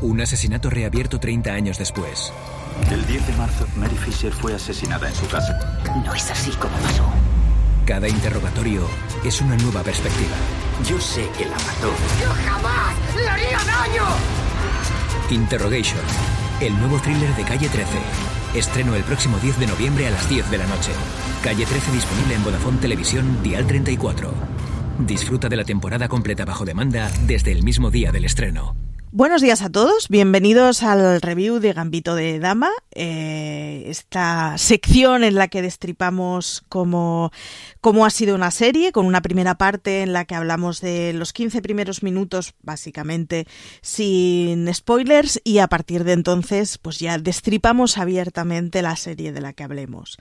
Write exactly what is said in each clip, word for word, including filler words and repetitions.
Un asesinato reabierto treinta años después. El diez de marzo, Mary Fisher fue asesinada en su casa. No es así como pasó. Cada interrogatorio es una nueva perspectiva. Yo sé que la mató. ¡Yo jamás le haría daño! Interrogation, el nuevo thriller de Calle trece. Estreno el próximo diez de noviembre a las diez de la noche. Calle trece disponible en Vodafone Televisión, Dial treinta y cuatro. Disfruta de la temporada completa bajo demanda desde el mismo día del estreno. Buenos días a todos, bienvenidos al review de Gambito de Dama, eh, esta sección en la que destripamos cómo, cómo ha sido una serie, con una primera parte en la que hablamos de los quince primeros minutos, básicamente sin spoilers, y a partir de entonces pues ya destripamos abiertamente la serie de la que hablemos.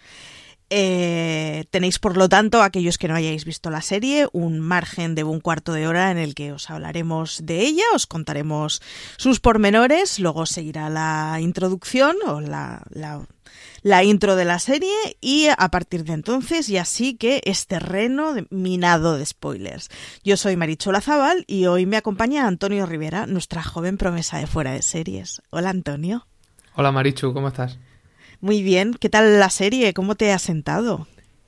Eh, tenéis, por lo tanto, aquellos que no hayáis visto la serie, un margen de un cuarto de hora en el que os hablaremos de ella, os contaremos sus pormenores, luego seguirá la introducción o la, la, la intro de la serie y a partir de entonces ya sí que es terreno de, minado de spoilers. Yo soy Marichu Olazábal y hoy me acompaña Antonio Rivera, nuestra joven promesa de Fuera de Series. Hola, Antonio. Hola, Marichu, ¿cómo estás? Muy bien, ¿qué tal la serie? ¿Cómo te ha sentado?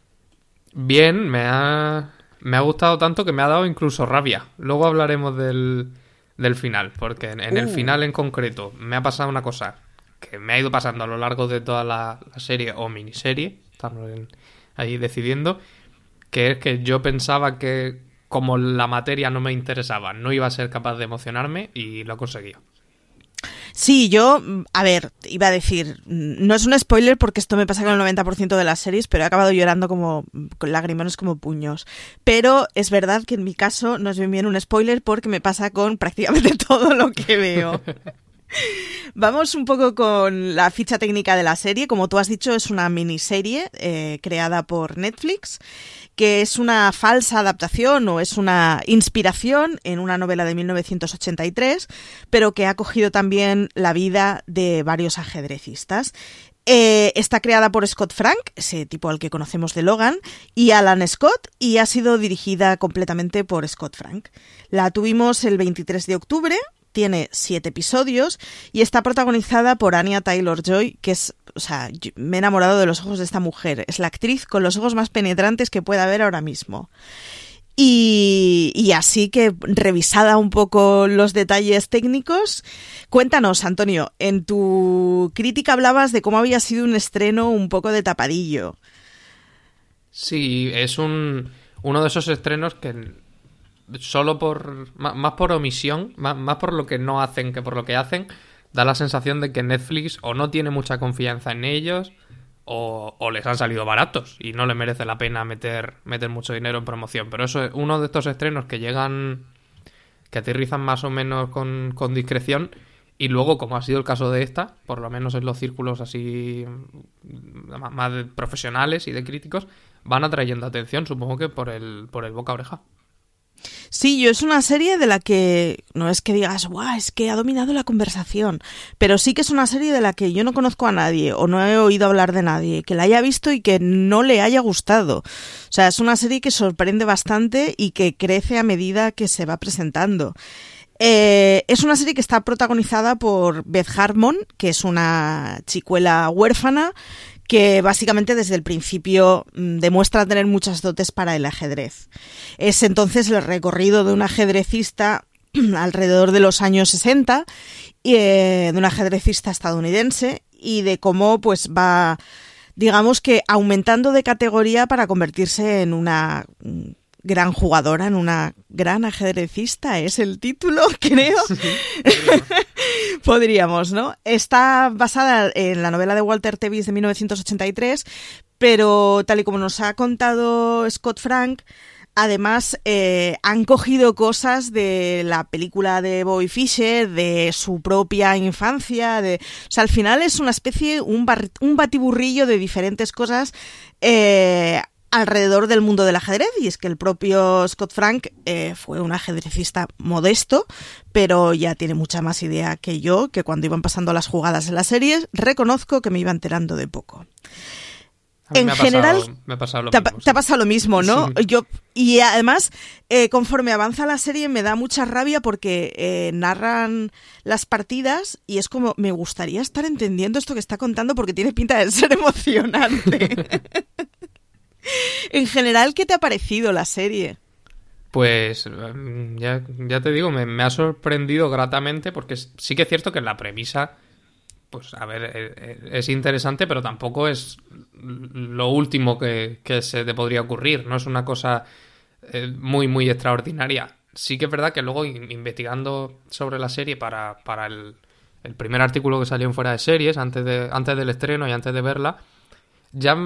Bien, me ha, me ha gustado tanto que me ha dado incluso rabia. Luego hablaremos del, del final, porque en, en uh. el final en concreto me ha pasado una cosa que me ha ido pasando a lo largo de toda la, la serie o miniserie, estamos en, ahí decidiendo, que es que yo pensaba que como la materia no me interesaba, no iba a ser capaz de emocionarme y lo he conseguido. Sí, yo, a ver, iba a decir, no es un spoiler porque esto me pasa con el noventa por ciento de las series, pero he acabado llorando como, con lagrimones como puños. Pero es verdad que en mi caso no es bien bien un spoiler porque me pasa con prácticamente todo lo que veo. Vamos un poco con la ficha técnica de la serie. Como tú has dicho, es una miniserie eh, creada por Netflix, que es una falsa adaptación o es una inspiración en una novela de mil novecientos ochenta y tres, pero que ha cogido también la vida de varios ajedrecistas. Eh, está creada por Scott Frank, ese tipo al que conocemos de Logan, y Alan Scott, y ha sido dirigida completamente por Scott Frank. La tuvimos el veintitrés de octubre. Tiene siete episodios y está protagonizada por Anya Taylor-Joy, que es, o sea, me he enamorado de los ojos de esta mujer. Es la actriz con los ojos más penetrantes que pueda haber ahora mismo. Y, y así que, revisada un poco los detalles técnicos, cuéntanos, Antonio, en tu crítica hablabas de cómo había sido un estreno un poco de tapadillo. Sí, es un uno de esos estrenos que solo por más por omisión, más, más por lo que no hacen que por lo que hacen, da la sensación de que Netflix o no tiene mucha confianza en ellos o, o les han salido baratos y no les merece la pena meter meter mucho dinero en promoción. Pero eso es uno de estos estrenos que llegan, que aterrizan más o menos con, con discreción y luego, como ha sido el caso de esta, por lo menos en los círculos así más, más profesionales y de críticos, van atrayendo atención, supongo que por el por el boca a oreja. Sí, yo es una serie de la que no es que digas, guau, es que ha dominado la conversación, pero sí que es una serie de la que yo no conozco a nadie o no he oído hablar de nadie que la haya visto y que no le haya gustado. O sea, es una serie que sorprende bastante y que crece a medida que se va presentando. Eh, es una serie que está protagonizada por Beth Harmon, que es una chicuela huérfana que básicamente desde el principio mmm, demuestra tener muchas dotes para el ajedrez. Es entonces el recorrido de un ajedrecista alrededor de los años sesenta, eh, de un ajedrecista estadounidense, y de cómo pues va, digamos que aumentando de categoría para convertirse en una gran jugadora, en una gran ajedrecista, es el título, creo. Sí, podríamos, ¿no? Está basada en la novela de Walter Tevis de mil novecientos ochenta y tres, pero tal y como nos ha contado Scott Frank, además eh, han cogido cosas de la película de Bobby Fischer, de su propia infancia, de, o sea, al final es una especie, un, bar, un batiburrillo de diferentes cosas eh, alrededor del mundo del ajedrez, y es que el propio Scott Frank eh, fue un ajedrecista modesto, pero ya tiene mucha más idea que yo, que cuando iban pasando las jugadas en las series, reconozco que me iba enterando de poco. A mí en me ha general, pasado, me ha pasado lo te, mismo, ha, sí. te ha pasado lo mismo, ¿no? Sí. Yo y además, eh, conforme avanza la serie, me da mucha rabia porque eh, narran las partidas y es como, me gustaría estar entendiendo esto que está contando porque tiene pinta de ser emocionante. En general, ¿qué te ha parecido la serie? Pues ya, ya te digo, me, me ha sorprendido gratamente porque sí que es cierto que la premisa, pues a ver, es, es interesante, pero tampoco es lo último que, que se te podría ocurrir, no es una cosa eh, muy, muy extraordinaria. Sí que es verdad que luego investigando sobre la serie para, para el, el primer artículo que salió en Fuera de Series, antes, de, antes del estreno y antes de verla, ya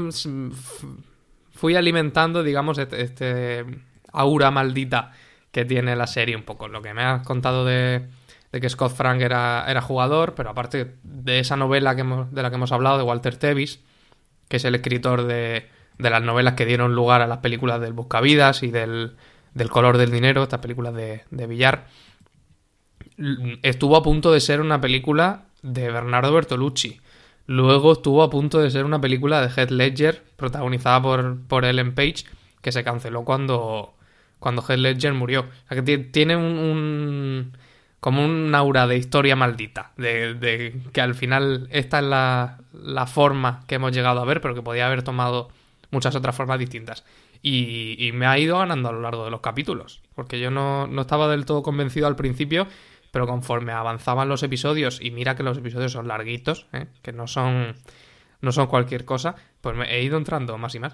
fui alimentando, digamos, este... este aura maldita que tiene la serie un poco. Lo que me has contado de, de que Scott Frank era, era jugador, pero aparte de esa novela que hemos, de la que hemos hablado, de Walter Tevis, que es el escritor de, de las novelas que dieron lugar a las películas del Buscavidas y del, del Color del Dinero, estas películas de, de billar, estuvo a punto de ser una película de Bernardo Bertolucci. Luego estuvo a punto de ser una película de Heath Ledger, protagonizada por, por Ellen Page, que se canceló cuando... cuando Heath Ledger murió. O sea, que tiene un, un... como un aura de historia maldita. De, de que al final esta es la, la forma que hemos llegado a ver, pero que podía haber tomado muchas otras formas distintas. Y, y me ha ido ganando a lo largo de los capítulos. Porque yo no, no estaba del todo convencido al principio, pero conforme avanzaban los episodios, y mira que los episodios son larguitos, ¿eh? Que no son, no son cualquier cosa, pues me he ido entrando más y más.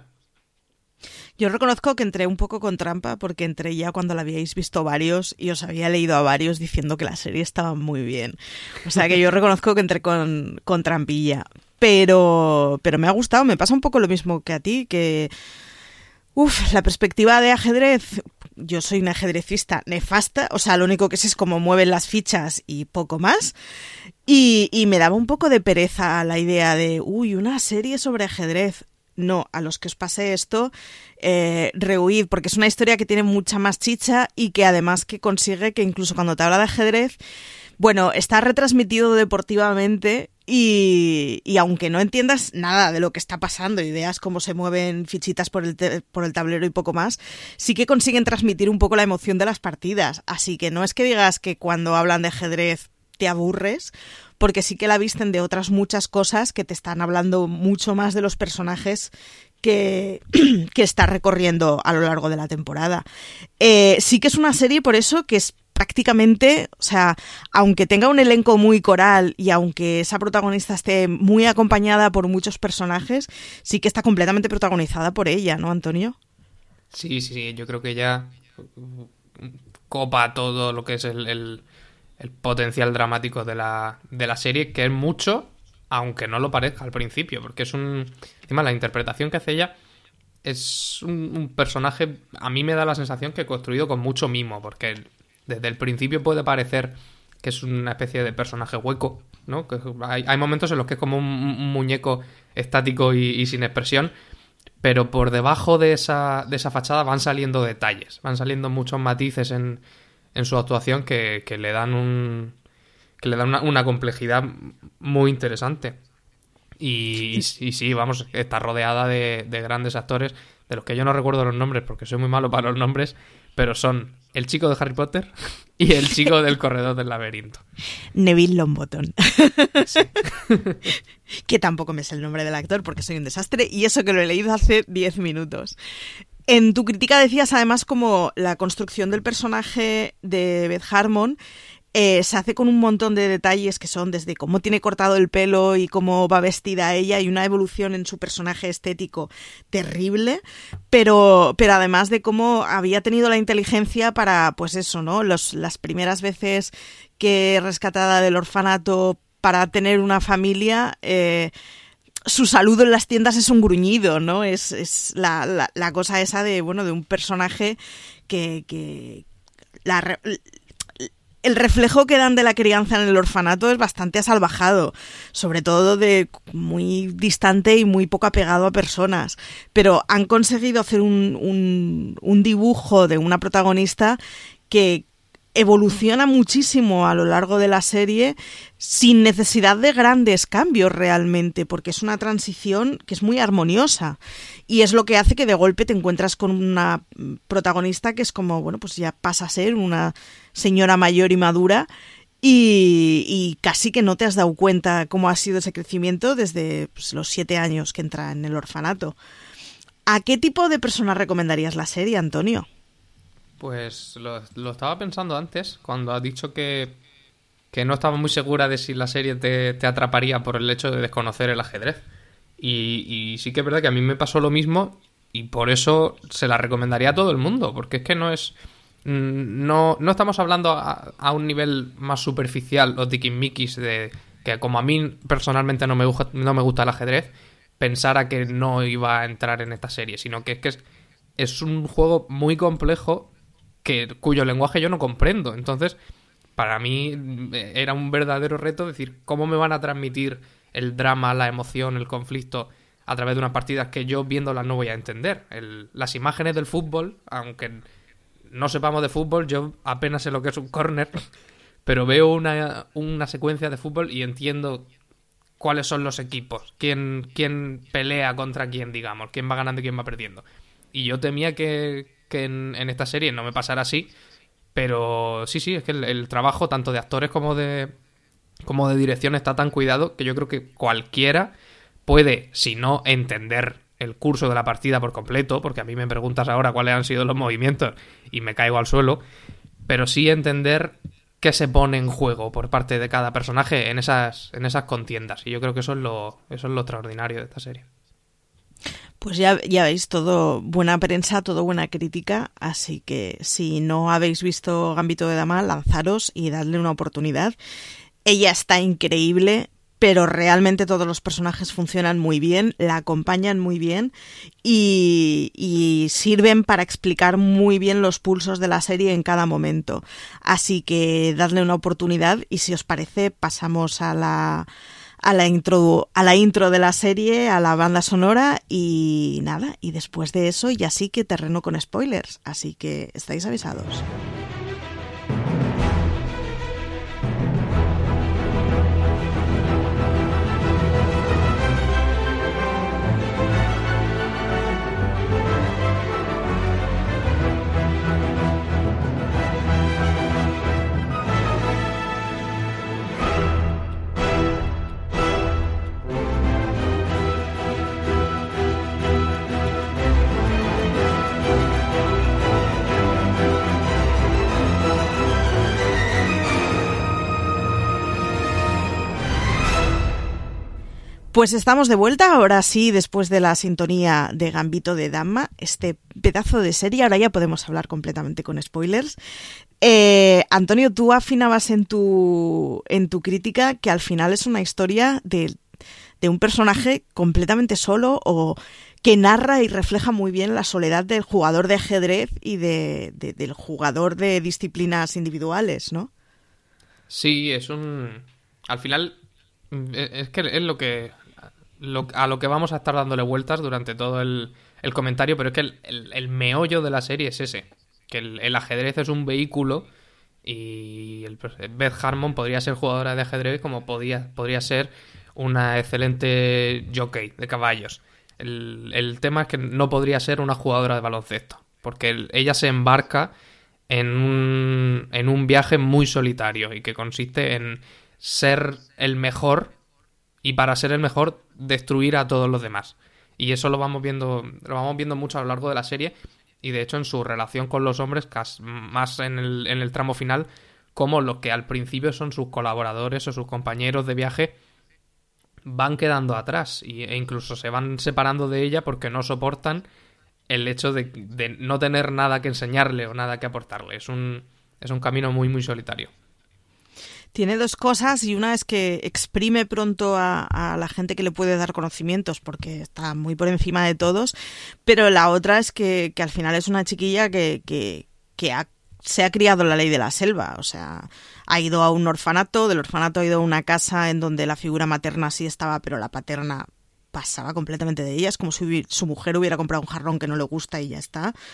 Yo reconozco que entré un poco con trampa porque entré ya cuando la habíais visto varios y os había leído a varios diciendo que la serie estaba muy bien. O sea que yo reconozco que entré con, con trampilla. Pero, pero me ha gustado, me pasa un poco lo mismo que a ti, que... Uf, la perspectiva de ajedrez, yo soy una ajedrecista nefasta, o sea, lo único que sé es cómo mueven las fichas y poco más. Y, y me daba un poco de pereza la idea de, uy, una serie sobre ajedrez. No, a los que os pase esto, eh, rehuid, porque es una historia que tiene mucha más chicha y que además que consigue que incluso cuando te habla de ajedrez, bueno, está retransmitido deportivamente y, y aunque no entiendas nada de lo que está pasando y veas cómo se mueven fichitas por el, te- por el tablero y poco más, sí que consiguen transmitir un poco la emoción de las partidas. Así que no es que digas que cuando hablan de ajedrez te aburres, porque sí que la visten de otras muchas cosas que te están hablando mucho más de los personajes que, que está recorriendo a lo largo de la temporada. Eh, sí que es una serie, por eso, que es prácticamente, o sea, aunque tenga un elenco muy coral y aunque esa protagonista esté muy acompañada por muchos personajes, sí que está completamente protagonizada por ella, ¿no, Antonio? Sí, sí, sí, yo creo que ya copa todo lo que es el... el... el potencial dramático de la, de la serie, que es mucho, aunque no lo parezca al principio, porque es un... Encima, la interpretación que hace ella es un, un personaje, a mí me da la sensación que construido con mucho mimo, porque desde el principio puede parecer que es una especie de personaje hueco, ¿no? Que hay, hay momentos en los que es como un, un muñeco estático y, y sin expresión, pero por debajo de esa, de esa fachada van saliendo detalles, van saliendo muchos matices en... en su actuación que, que le dan un que le dan una, una complejidad muy interesante y, y, y sí, vamos, está rodeada de, de grandes actores de los que yo no recuerdo los nombres porque soy muy malo para los nombres, pero son el chico de Harry Potter y el chico del corredor del laberinto. Neville Longbottom. Sí. Que tampoco me sé el nombre del actor porque soy un desastre y eso que lo he leído hace diez minutos. En tu crítica decías además como la construcción del personaje de Beth Harmon eh, se hace con un montón de detalles que son desde cómo tiene cortado el pelo y cómo va vestida ella y una evolución en su personaje estético terrible, pero, pero además de cómo había tenido la inteligencia para, pues eso, ¿no? Los, las primeras veces que rescatada del orfanato para tener una familia... Eh, su saludo en las tiendas es un gruñido, ¿no? Es, es la, la, la cosa esa de, bueno, de un personaje que... que la, el reflejo que dan de la crianza en el orfanato es bastante asalvajado, sobre todo de muy distante y muy poco apegado a personas. Pero han conseguido hacer un, un, un dibujo de una protagonista que evoluciona muchísimo a lo largo de la serie sin necesidad de grandes cambios realmente, porque es una transición que es muy armoniosa y es lo que hace que de golpe te encuentras con una protagonista que es como, bueno, pues ya pasa a ser una señora mayor y madura y, y casi que no te has dado cuenta cómo ha sido ese crecimiento desde pues, los siete años que entra en el orfanato. ¿A qué tipo de persona recomendarías la serie, Antonio? Pues lo, lo estaba pensando antes, cuando has dicho que, que no estaba muy segura de si la serie te, te atraparía por el hecho de desconocer el ajedrez. Y, y sí que es verdad que a mí me pasó lo mismo y por eso se la recomendaría a todo el mundo, porque es que no es... No, no estamos hablando a, a un nivel más superficial o tiquismiquis de que como a mí personalmente no me gusta, no me gusta el ajedrez, pensara que no iba a entrar en esta serie, sino que es que es, es un juego muy complejo que cuyo lenguaje yo no comprendo. Entonces, para mí era un verdadero reto decir cómo me van a transmitir el drama, la emoción, el conflicto a través de unas partidas que yo viéndolas no voy a entender. El, las imágenes del fútbol, aunque no sepamos de fútbol, yo apenas sé lo que es un córner, pero veo una, una secuencia de fútbol y entiendo cuáles son los equipos, quién, quién pelea contra quién, digamos, quién va ganando y quién va perdiendo. Y yo temía que, que en, en esta serie no me pasara así, pero sí, sí, es que el, el trabajo tanto de actores como de, como de dirección está tan cuidado que yo creo que cualquiera puede, si no entender el curso de la partida por completo, porque a mí me preguntas ahora cuáles han sido los movimientos y me caigo al suelo, pero sí entender qué se pone en juego por parte de cada personaje en esas, en esas contiendas. Y yo creo que eso es lo, eso es lo extraordinario de esta serie. Pues ya, ya veis, todo buena prensa, todo buena crítica, así que si no habéis visto Gambito de Dama, lanzaros y dadle una oportunidad. Ella está increíble, pero realmente todos los personajes funcionan muy bien, la acompañan muy bien y, y sirven para explicar muy bien los pulsos de la serie en cada momento. Así que dadle una oportunidad y si os parece pasamos a la... A la, intro, a la intro de la serie, a la banda sonora y nada, y después de eso ya sí que terreno con spoilers, así que estáis avisados. Pues estamos de vuelta, ahora sí, después de la sintonía de Gambito de Dama, este pedazo de serie, ahora ya podemos hablar completamente con spoilers. Eh, Antonio, tú afinabas en tu, en tu crítica que al final es una historia de, de un personaje completamente solo o que narra y refleja muy bien la soledad del jugador de ajedrez y de, de, del jugador de disciplinas individuales, ¿no? Sí, es un... Al final, es que es lo que... Lo, a lo que vamos a estar dándole vueltas durante todo el, el comentario, pero es que el, el, el meollo de la serie es ese, que el, el ajedrez es un vehículo y el, Beth Harmon podría ser jugadora de ajedrez como podía, podría ser una excelente jockey de caballos. El, el tema es que no podría ser una jugadora de baloncesto, porque el, ella se embarca en un, en un viaje muy solitario y que consiste en ser el mejor y para ser el mejor destruir a todos los demás. Y eso lo vamos viendo lo vamos viendo mucho a lo largo de la serie y de hecho en su relación con los hombres, más en el, en el tramo final, como los que al principio son sus colaboradores o sus compañeros de viaje van quedando atrás y, e incluso se van separando de ella porque no soportan el hecho de, de no tener nada que enseñarle o nada que aportarle. Es un, es un camino muy muy solitario. Tiene dos cosas y una es que exprime pronto a, a la gente que le puede dar conocimientos porque está muy por encima de todos, pero la otra es que, que al final es una chiquilla que, que, que ha, se ha criado en la ley de la selva, o sea, ha ido a un orfanato, del orfanato ha ido a una casa en donde la figura materna sí estaba, pero la paterna pasaba completamente de ella, es como si su mujer hubiera comprado un jarrón que no le gusta y ya está.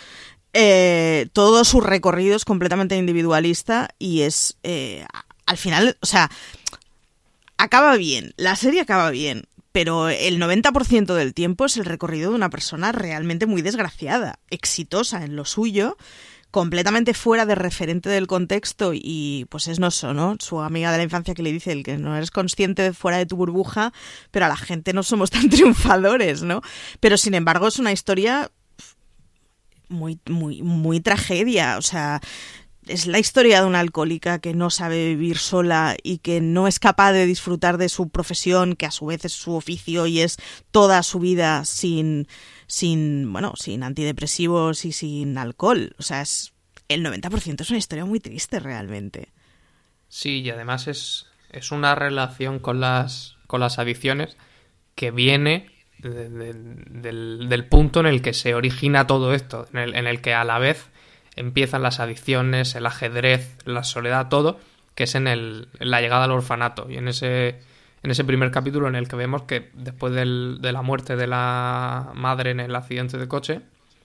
eh, todo su recorrido es completamente individualista y es, eh, al final, o sea, acaba bien, la serie acaba bien, pero el noventa por ciento del tiempo es el recorrido de una persona realmente muy desgraciada, exitosa en lo suyo, completamente fuera de referente del contexto y pues es Noso, ¿no? Su amiga de la infancia que le dice el que no eres consciente de fuera de tu burbuja, pero a la gente no somos tan triunfadores, ¿no? Pero sin embargo es una historia muy, muy, muy tragedia, o sea, es la historia de una alcohólica que no sabe vivir sola y que no es capaz de disfrutar de su profesión, que a su vez es su oficio y es toda su vida sin, sin, bueno, sin antidepresivos y sin alcohol. O sea, es, el noventa por ciento es una historia muy triste realmente. Sí, y además es, es una relación con las, con las adicciones que viene de, de, del, del punto en el que se origina todo esto, en el, en el que a la vez empiezan las adicciones, el ajedrez, la soledad, todo, que es en, el, en la llegada al orfanato. Y en ese, en ese primer capítulo en el que vemos que después del, de la muerte de la madre en el accidente de coche,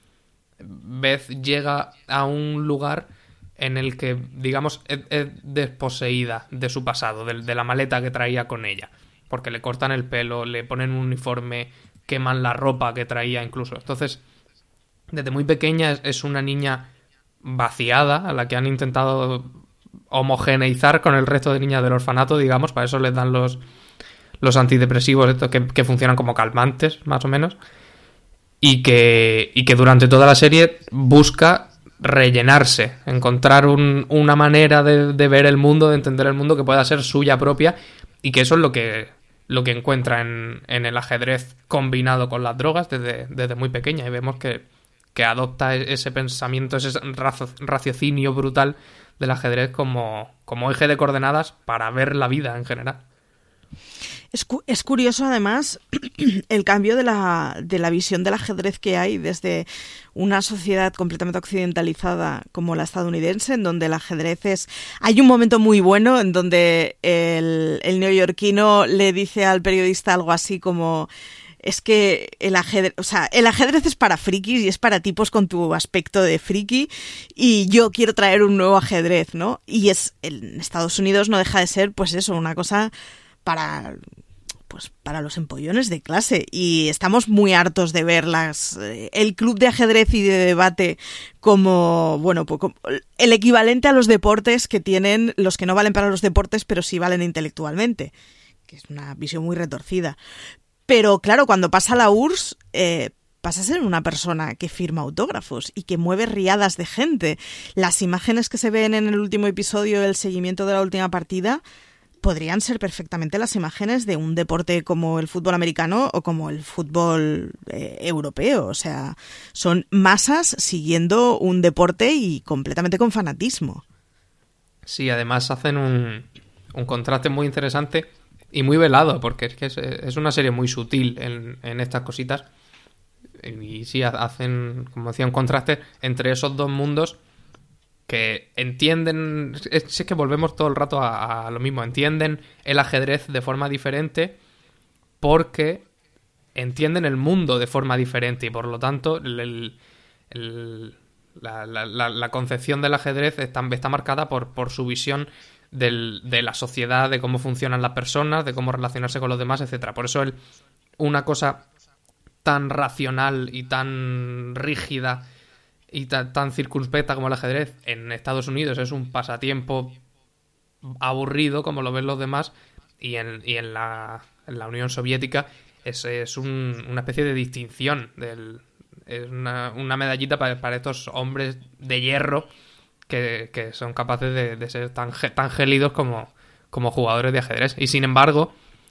Beth llega a un lugar en el que, digamos, es, es desposeída de su pasado, de, de la maleta que traía con ella. Porque le cortan el pelo, le ponen un uniforme, queman la ropa que traía incluso. Entonces, desde muy pequeña es, es una niña vaciada, a la que han intentado homogeneizar con el resto de niñas del orfanato, digamos, para eso les dan los, los antidepresivos estos que, que funcionan como calmantes, más o menos, y que, y que durante toda la serie busca rellenarse, encontrar un, una manera de, de ver el mundo, de entender el mundo que pueda ser suya propia, y que eso es lo que, lo que encuentra en, en el ajedrez combinado con las drogas desde, desde muy pequeña, y vemos que que adopta ese pensamiento, ese raciocinio brutal del ajedrez como, como eje de coordenadas para ver la vida en general. Es, cu- es curioso, además, el cambio de la, de la visión del ajedrez que hay desde una sociedad completamente occidentalizada como la estadounidense, en donde el ajedrez es... Hay un momento muy bueno en donde el, el neoyorquino le dice al periodista algo así como... Es que el ajedrez, o sea, el ajedrez es para frikis y es para tipos con tu aspecto de friki y yo quiero traer un nuevo ajedrez, ¿no? Y es, en Estados Unidos no deja de ser, pues eso, una cosa para, pues para los empollones de clase y estamos muy hartos de ver las, el club de ajedrez y de debate como, bueno, pues como el equivalente a los deportes que tienen los que no valen para los deportes pero sí valen intelectualmente, que es una visión muy retorcida. Pero claro, cuando pasa la U R S S, eh, pasa a ser una persona que firma autógrafos y que mueve riadas de gente. Las imágenes que se ven en el último episodio del seguimiento de la última partida podrían ser perfectamente las imágenes de un deporte como el fútbol americano o como el fútbol eh, europeo. O sea, son masas siguiendo un deporte y completamente con fanatismo. Sí, además hacen un, un contraste muy interesante y muy velado, porque es que es, es una serie muy sutil en, en estas cositas. Y sí, hacen, como decía, un contraste entre esos dos mundos que entienden... Es, es que volvemos todo el rato a, a lo mismo. Entienden el ajedrez de forma diferente porque entienden el mundo de forma diferente y por lo tanto el, el, la, la, la, la concepción del ajedrez está, está marcada por, por su visión del, de la sociedad, de cómo funcionan las personas, de cómo relacionarse con los demás, etcétera. Por eso el, una cosa tan racional y tan rígida y tan, tan circunspecta como el ajedrez en Estados Unidos es un pasatiempo aburrido como lo ven los demás, y en, y en, la, en la Unión Soviética es, es un, una especie de distinción, del, es una, una medallita para, para estos hombres de hierro que, que son capaces de, de ser tan, tan gélidos como, como jugadores de ajedrez. Y sin embargo,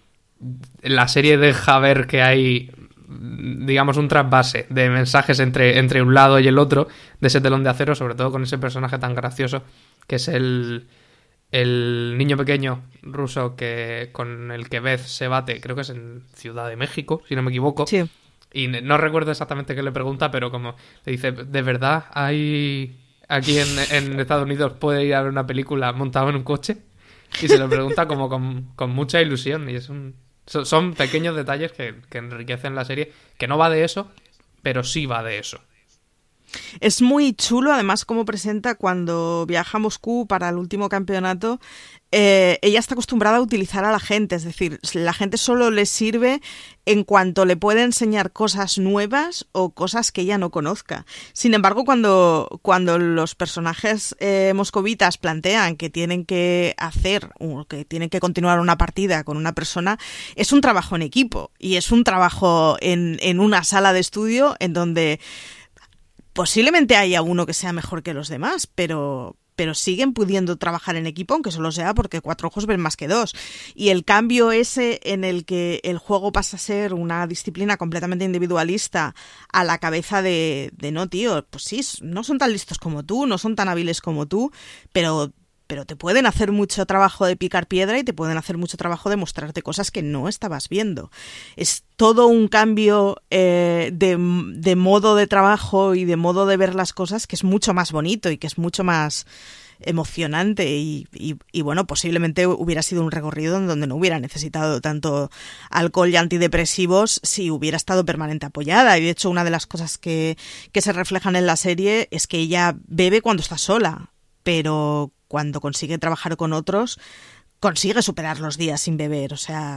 la serie deja ver que hay, digamos, un trasvase de mensajes entre, entre un lado y el otro de ese telón de acero, sobre todo con ese personaje tan gracioso que es el, el niño pequeño ruso que con el que Beth se bate, creo que es en Ciudad de México, si no me equivoco. Sí. Y no recuerdo exactamente qué le pregunta, pero como le dice, ¿de verdad hay aquí en, en Estados Unidos puede ir a ver una película montado en un coche? Y se lo pregunta como con, con mucha ilusión, y es un... Son pequeños detalles que, que enriquecen la serie, que no va de eso, pero sí va de eso. Es muy chulo, además, cómo presenta cuando viaja a Moscú para el último campeonato. Eh, ella está acostumbrada a utilizar a la gente, es decir, la gente solo le sirve en cuanto le puede enseñar cosas nuevas o cosas que ella no conozca. Sin embargo, cuando, cuando los personajes eh, moscovitas plantean que tienen que hacer, o que tienen que continuar una partida con una persona, es un trabajo en equipo y es un trabajo en, en una sala de estudio en donde posiblemente haya uno que sea mejor que los demás, pero, pero siguen pudiendo trabajar en equipo, aunque solo sea porque cuatro ojos ven más que dos. Y el cambio ese en el que el juego pasa a ser una disciplina completamente individualista a la cabeza de, de no, tío, pues sí, no son tan listos como tú, no son tan hábiles como tú, pero... pero te pueden hacer mucho trabajo de picar piedra y te pueden hacer mucho trabajo de mostrarte cosas que no estabas viendo. Es todo un cambio eh, de, de modo de trabajo y de modo de ver las cosas que es mucho más bonito y que es mucho más emocionante y, y, y bueno, posiblemente hubiera sido un recorrido en donde no hubiera necesitado tanto alcohol y antidepresivos si hubiera estado permanente apoyada. Y de hecho, una de las cosas que, que se reflejan en la serie es que ella bebe cuando está sola, pero cuando consigue trabajar con otros, consigue superar los días sin beber. O sea,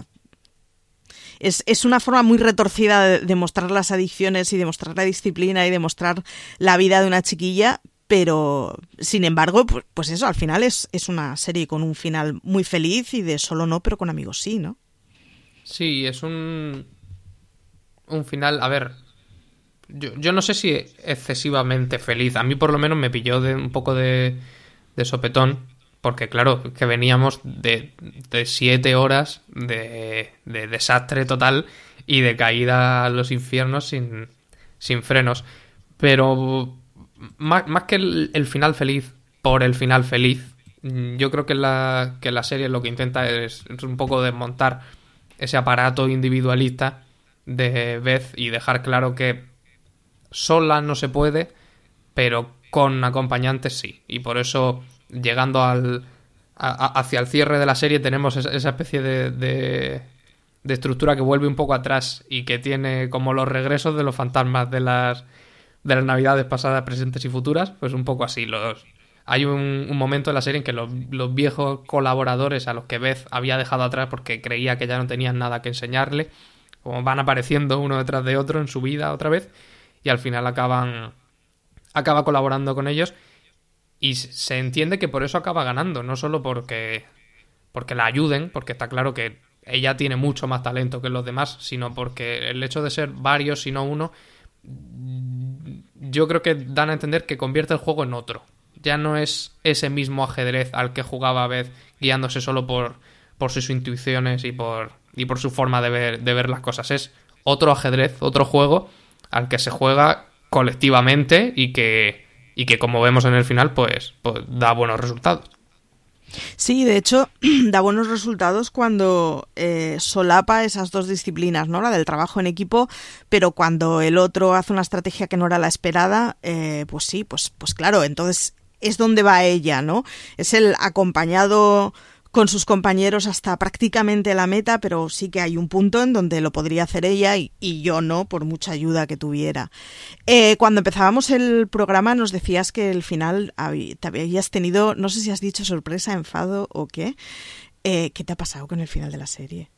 es, es una forma muy retorcida de, de mostrar las adicciones y de mostrar la disciplina y de mostrar la vida de una chiquilla, pero sin embargo, pues, pues eso, al final es, es una serie con un final muy feliz y de solo no, pero con amigos sí, ¿no? Sí, es un, un final, a ver, yo, yo no sé si excesivamente feliz. A mí por lo menos me pilló de un poco de... de sopetón, porque claro, que veníamos de, de siete horas de, de desastre total y de caída a los infiernos sin, sin frenos. Pero más, más que el, el final feliz por el final feliz, yo creo que la, que la serie lo que intenta es, es un poco desmontar ese aparato individualista de Beth y dejar claro que sola no se puede, pero con acompañantes sí, y por eso llegando al a, hacia el cierre de la serie tenemos esa, esa especie de, de de estructura que vuelve un poco atrás y que tiene como los regresos de los fantasmas de las de las navidades pasadas, presentes y futuras, pues un poco así. Los hay un, un momento en la serie en que los, los viejos colaboradores a los que Beth había dejado atrás porque creía que ya no tenían nada que enseñarle, como van apareciendo uno detrás de otro en su vida otra vez, y al final acaban acaba colaborando con ellos y se entiende que por eso acaba ganando, no solo porque, porque la ayuden, porque está claro que ella tiene mucho más talento que los demás, sino porque el hecho de ser varios y no uno, yo creo que dan a entender que convierte el juego en otro. Ya no es ese mismo ajedrez al que jugaba Beth guiándose solo por, por sus intuiciones y por, y por su forma de ver, de ver las cosas. Es otro ajedrez, otro juego al que se juega colectivamente y que, y que como vemos en el final, pues, pues da buenos resultados. Sí, de hecho, da buenos resultados cuando eh, solapa esas dos disciplinas, ¿no? La del trabajo en equipo, pero cuando el otro hace una estrategia que no era la esperada, eh, pues sí, pues, pues claro, entonces es donde va ella, ¿no? Es el acompañado con sus compañeros hasta prácticamente la meta, pero sí que hay un punto en donde lo podría hacer ella y, y yo no, por mucha ayuda que tuviera. Eh, cuando empezábamos el programa nos decías que el final hab- te habías tenido, no sé si has dicho sorpresa, enfado o qué. Eh, ¿Qué te ha pasado con el final de la serie?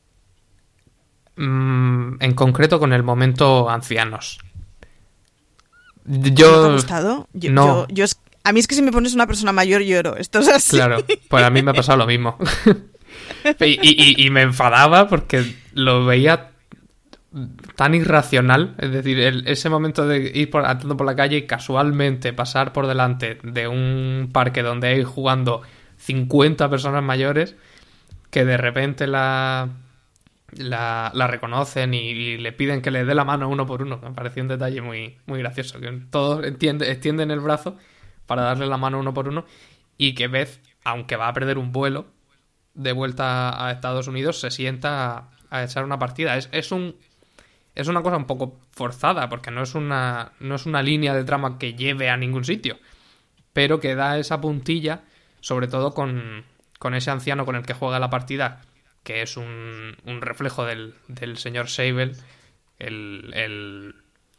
Mm, en concreto con el momento ancianos. Yo... ¿No te ha gustado? Yo, no. Yo, yo es... A mí es que si me pones una persona mayor lloro, esto es así. Claro, pues a mí me ha pasado lo mismo. y, y, y me enfadaba porque lo veía tan irracional. Es decir, el, ese momento de ir por, andando por la calle y casualmente pasar por delante de un parque donde hay jugando cincuenta personas mayores que de repente la, la, la reconocen y, y le piden que le dé la mano uno por uno. Me pareció un detalle muy, muy gracioso. Que todos entiende, extienden el brazo para darle la mano uno por uno, y que Beth, aunque va a perder un vuelo de vuelta a Estados Unidos, se sienta a, a echar una partida. Es, es un es una cosa un poco forzada, porque no es una no es una línea de trama que lleve a ningún sitio, pero que da esa puntilla, sobre todo con, con ese anciano con el que juega la partida, que es un, un reflejo del, del señor Sable, el... el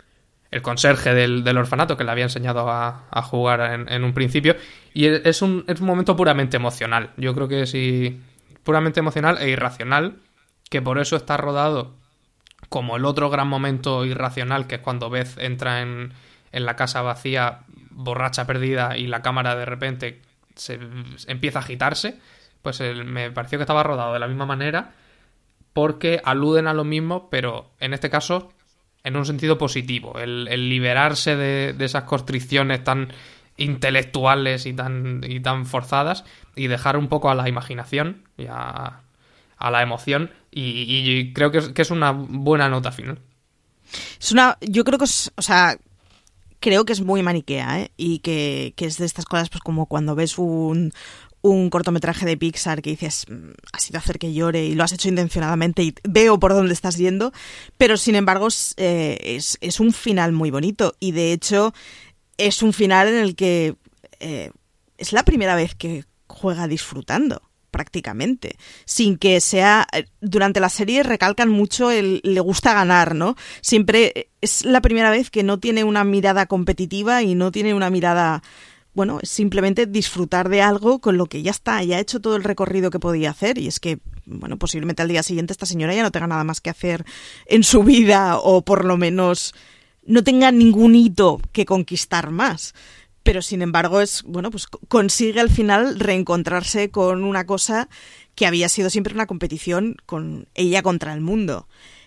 el conserje del, del orfanato que le había enseñado a, a jugar en, en un principio. Y es un, es un momento puramente emocional. Yo creo que sí, puramente emocional e irracional, que por eso está rodado como el otro gran momento irracional, que es cuando Beth entra en, en la casa vacía, borracha, perdida, y la cámara de repente se, se empieza a agitarse. Pues el, me pareció que estaba rodado de la misma manera, porque aluden a lo mismo, pero en este caso en un sentido positivo, el, el liberarse de, de esas constricciones tan intelectuales y tan, y tan forzadas, y dejar un poco a la imaginación y a, a la emoción, y, y creo que es, que es una buena nota final. Es una, yo creo que es, o sea, creo que es muy maniquea, ¿eh? Y que, que es de estas cosas, pues como cuando ves un un cortometraje de Pixar que dices, has ido a hacer que llore y lo has hecho intencionadamente y veo por dónde estás yendo, pero sin embargo eh, es, es un final muy bonito, y de hecho es un final en el que eh, es la primera vez que juega disfrutando, prácticamente, sin que sea... Durante la serie recalcan mucho el le gusta ganar, ¿no? Siempre es la primera vez que no tiene una mirada competitiva y no tiene una mirada... Bueno, es simplemente disfrutar de algo con lo que ya está, ya ha hecho todo el recorrido que podía hacer, y es que, bueno, posiblemente al día siguiente esta señora ya no tenga nada más que hacer en su vida, o por lo menos no tenga ningún hito que conquistar más. Pero sin embargo es, bueno, pues consigue al final reencontrarse con una cosa que había sido siempre una competición con ella contra el mundo.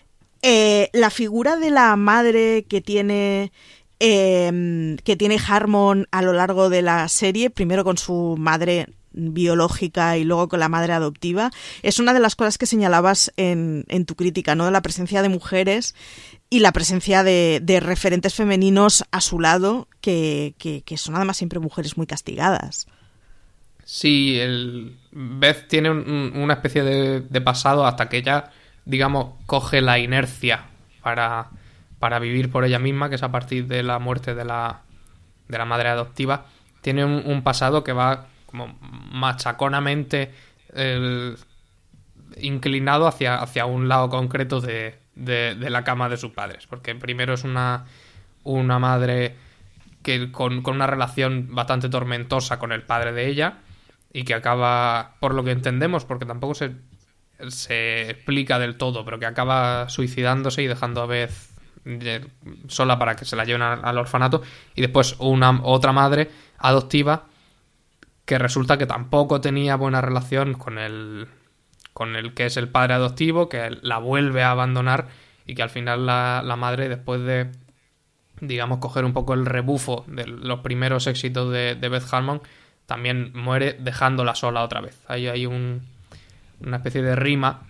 Eh, la figura de la madre que tiene... Eh, que tiene Harmon a lo largo de la serie, primero con su madre biológica y luego con la madre adoptiva, es una de las cosas que señalabas en, en tu crítica, ¿no? La presencia de mujeres y la presencia de, de referentes femeninos a su lado, que, que, que son además siempre mujeres muy castigadas. Sí, el Beth tiene un, un, una especie de, de pasado hasta que ella, digamos, coge la inercia para... para vivir por ella misma, que es a partir de la muerte de la, de la madre adoptiva. Tiene un, un pasado que va como machaconamente el, inclinado hacia, hacia un lado concreto de, de, de la cama de sus padres, porque primero es una, una madre que con, con una relación bastante tormentosa con el padre de ella, y que acaba, por lo que entendemos, porque tampoco se, se explica del todo, pero que acaba suicidándose y dejando a Beth sola para que se la lleven al orfanato, y después una otra madre adoptiva que resulta que tampoco tenía buena relación con el con el que es el padre adoptivo, que la vuelve a abandonar, y que al final la, la madre, después de, digamos, coger un poco el rebufo de los primeros éxitos de, de Beth Harmon, también muere dejándola sola otra vez. Ahí hay un, una especie de rima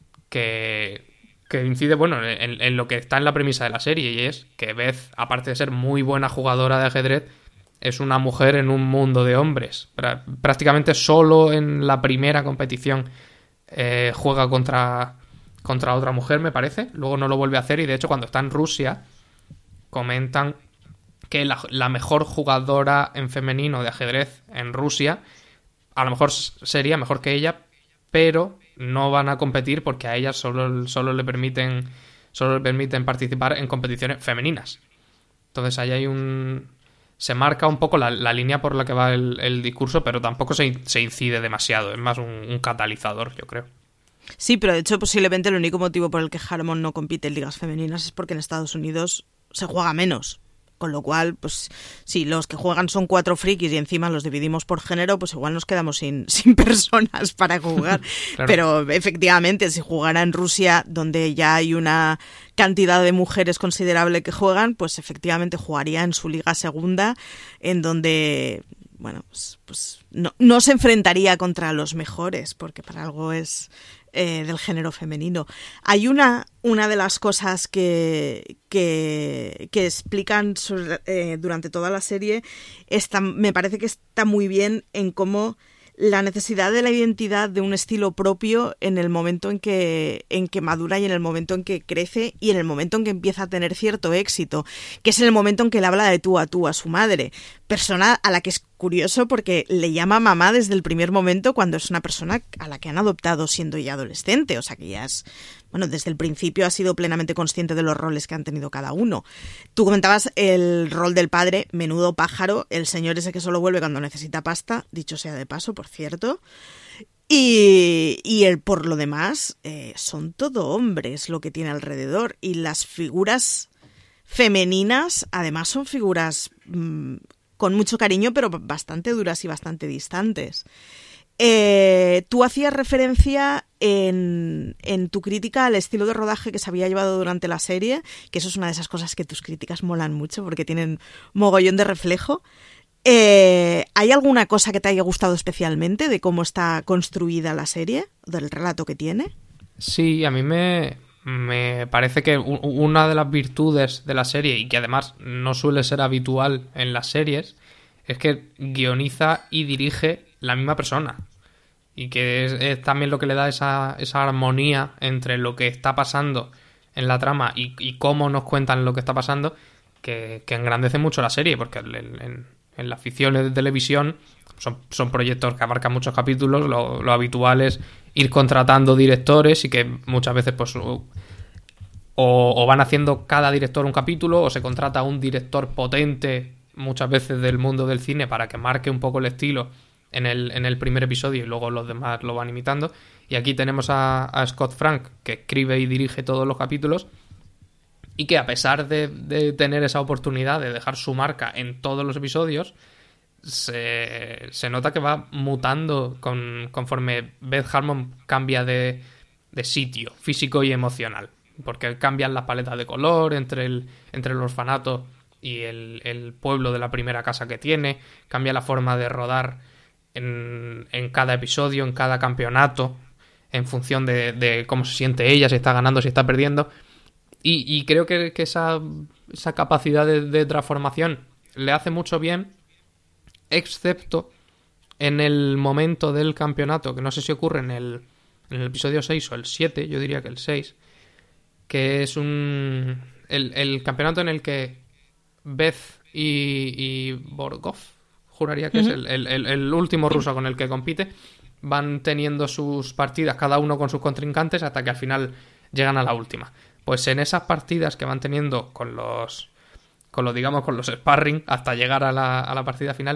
que que incide, bueno, en, en lo que está en la premisa de la serie, y es que Beth, aparte de ser muy buena jugadora de ajedrez, es una mujer en un mundo de hombres. Prácticamente solo en la primera competición eh, juega contra, contra otra mujer, me parece. Luego no lo vuelve a hacer, y de hecho cuando está en Rusia comentan que la, la mejor jugadora en femenino de ajedrez en Rusia a lo mejor sería mejor que ella, pero no van a competir porque a ellas solo, solo le permiten solo le permiten participar en competiciones femeninas. Entonces ahí hay un... se marca un poco la, la línea por la que va el, el discurso, pero tampoco se, se incide demasiado. Es más un, un catalizador, yo creo. Sí, pero de hecho posiblemente el único motivo por el que Harmon no compite en ligas femeninas es porque en Estados Unidos se juega menos. Con lo cual, pues si los que juegan son cuatro frikis y encima los dividimos por género, pues igual nos quedamos sin, sin personas para jugar. Claro. Pero efectivamente, si jugara en Rusia, donde ya hay una cantidad de mujeres considerable que juegan, pues efectivamente jugaría en su liga segunda, en donde, bueno, pues, pues no, no se enfrentaría contra los mejores, porque para algo es... Eh, del género femenino. Hay una, una de las cosas que, que, que explican sobre, eh, durante toda la serie, está, me parece que está muy bien en cómo la necesidad de la identidad de un estilo propio en el momento en que, en que madura y en el momento en que crece y en el momento en que empieza a tener cierto éxito, que es en el momento en que le habla de tú a tú a su madre, persona a la que es curioso porque le llama mamá desde el primer momento, cuando es una persona a la que han adoptado siendo ya adolescente, o sea que ya es bueno, desde el principio ha sido plenamente consciente de los roles que han tenido cada uno. Tú comentabas el rol del padre, menudo pájaro, el señor ese que solo vuelve cuando necesita pasta, dicho sea de paso, por cierto. Y, y el, por lo demás, eh, son todo hombres lo que tiene alrededor. Y las figuras femeninas, además, son figuras mmm, con mucho cariño, pero bastante duras y bastante distantes. Eh, tú hacías referencia en, en tu crítica al estilo de rodaje que se había llevado durante la serie, que eso es una de esas cosas que tus críticas molan mucho porque tienen mogollón de reflejo. Eh, ¿Hay alguna cosa que te haya gustado especialmente de cómo está construida la serie, del relato que tiene? Sí, a mí me, me parece que una de las virtudes de la serie, y que además no suele ser habitual en las series, es que guioniza y dirige la misma persona. Y que es, es también lo que le da esa, esa armonía entre lo que está pasando en la trama y, y cómo nos cuentan lo que está pasando, que, que engrandece mucho la serie, porque en, en, en las ficciones de televisión son, son proyectos que abarcan muchos capítulos, lo, lo habitual es ir contratando directores y que muchas veces pues o, o van haciendo cada director un capítulo, o se contrata a un director potente muchas veces del mundo del cine para que marque un poco el estilo en el, en el primer episodio y luego los demás lo van imitando. Y aquí tenemos a, a Scott Frank, que escribe y dirige todos los capítulos, y que a pesar de, de tener esa oportunidad de dejar su marca en todos los episodios, se, se nota que va mutando con, conforme Beth Harmon cambia de, de sitio físico y emocional, porque cambian las paletas de color entre el, entre el orfanato y el, el pueblo de la primera casa que tiene, cambia la forma de rodar en, en cada episodio, en cada campeonato, en función de, de cómo se siente ella, si está ganando, si está perdiendo. Y, y creo que, que esa, esa capacidad de, de transformación le hace mucho bien, excepto en el momento del campeonato, que no sé si ocurre en el, en el episodio seis o el siete, yo diría que el seis, que es un el, el campeonato en el que Beth y, y Borgov, juraría que uh-huh. es el, el, el, el último ruso con el que compite, van teniendo sus partidas cada uno con sus contrincantes hasta que al final llegan a la última. Pues en esas partidas que van teniendo con los con los digamos con los sparring hasta llegar a la, a la partida final,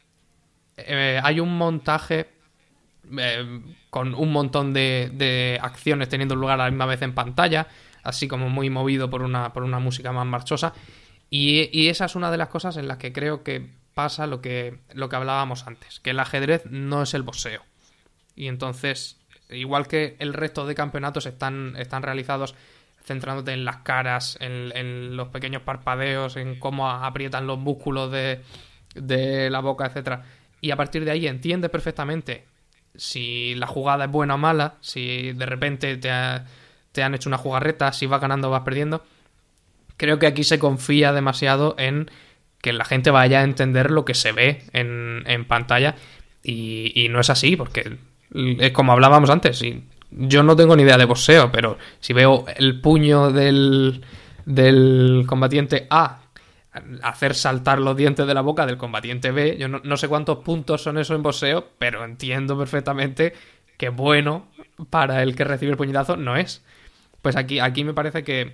eh, hay un montaje eh, con un montón de, de acciones teniendo lugar a la misma vez en pantalla, así como muy movido por una por una música más marchosa. Y, y esa es una de las cosas en las que creo que pasa lo que, lo que hablábamos antes, que el ajedrez no es el boxeo. Y entonces, igual que el resto de campeonatos están, están realizados centrándote en las caras, en, en los pequeños parpadeos, en cómo aprietan los músculos de, de la boca, etcétera. Y a partir de ahí entiendes perfectamente si la jugada es buena o mala, si de repente te, ha, te han hecho una jugarreta, si vas ganando o vas perdiendo. Creo que aquí se confía demasiado en que la gente vaya a entender lo que se ve en, en pantalla y, y no es así, porque es como hablábamos antes, y yo no tengo ni idea de boxeo, pero si veo el puño del, del combatiente A hacer saltar los dientes de la boca del combatiente B, yo no, no sé cuántos puntos son eso en boxeo, pero entiendo perfectamente que bueno para el que recibe el puñetazo no es. Pues aquí, aquí me parece que